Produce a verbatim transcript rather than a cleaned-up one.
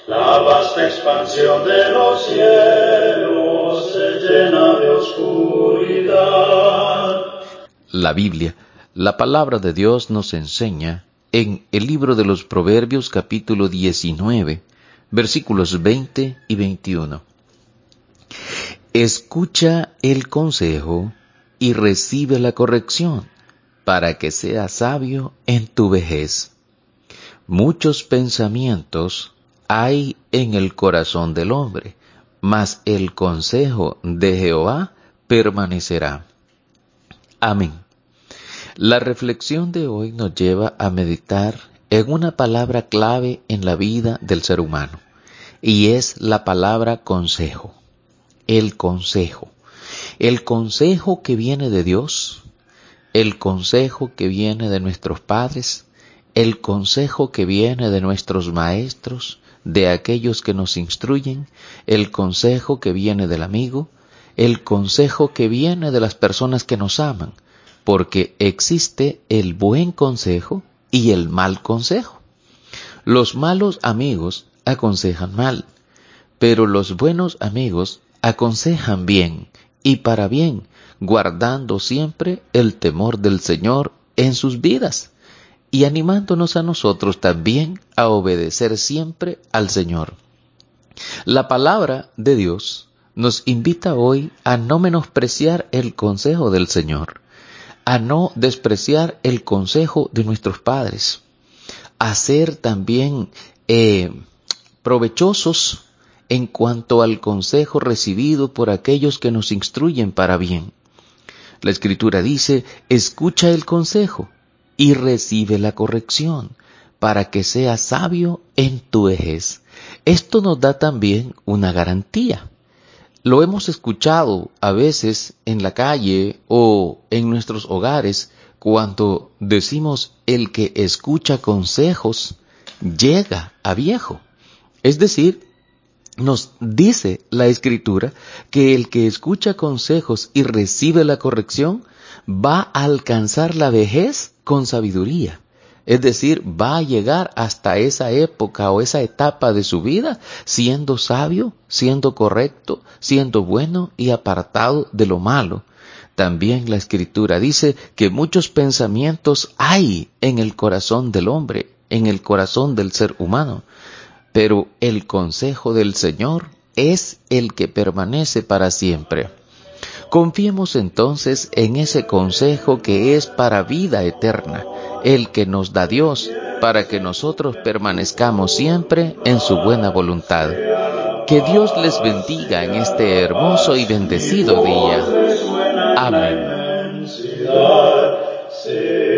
La vasta expansión de los cielos se llena de oscuridad. La Biblia, la palabra de Dios, nos enseña en el libro de los Proverbios capítulo diecinueve, versículos veinte y veintiuno. Escucha el consejo y recibe la corrección, para que seas sabio en tu vejez. Muchos pensamientos hay en el corazón del hombre, mas el consejo de Jehová permanecerá. Amén. La reflexión de hoy nos lleva a meditar en una palabra clave en la vida del ser humano, y es la palabra consejo. El consejo. El consejo que viene de Dios, el consejo que viene de nuestros padres, el consejo que viene de nuestros maestros, de aquellos que nos instruyen, el consejo que viene del amigo, el consejo que viene de las personas que nos aman, porque existe el buen consejo y el mal consejo. Los malos amigos aconsejan mal, pero los buenos amigos aconsejan bien, y para bien, guardando siempre el temor del Señor en sus vidas, y animándonos a nosotros también a obedecer siempre al Señor. La palabra de Dios nos invita hoy a no menospreciar el consejo del Señor, a no despreciar el consejo de nuestros padres, a ser también eh, provechosos en cuanto al consejo recibido por aquellos que nos instruyen para bien. La Escritura dice, escucha el consejo y recibe la corrección, para que seas sabio en tu vejez. Esto nos da también una garantía. Lo hemos escuchado a veces en la calle o en nuestros hogares cuando decimos el que escucha consejos llega a viejo. Es decir, nos dice la Escritura que el que escucha consejos y recibe la corrección va a alcanzar la vejez con sabiduría. Es decir, va a llegar hasta esa época o esa etapa de su vida siendo sabio, siendo correcto, siendo bueno y apartado de lo malo. También la Escritura dice que muchos pensamientos hay en el corazón del hombre, en el corazón del ser humano. Pero el consejo del Señor es el que permanece para siempre. Confiemos entonces en ese consejo que es para vida eterna, el que nos da Dios, para que nosotros permanezcamos siempre en su buena voluntad. Que Dios les bendiga en este hermoso y bendecido día. Amén.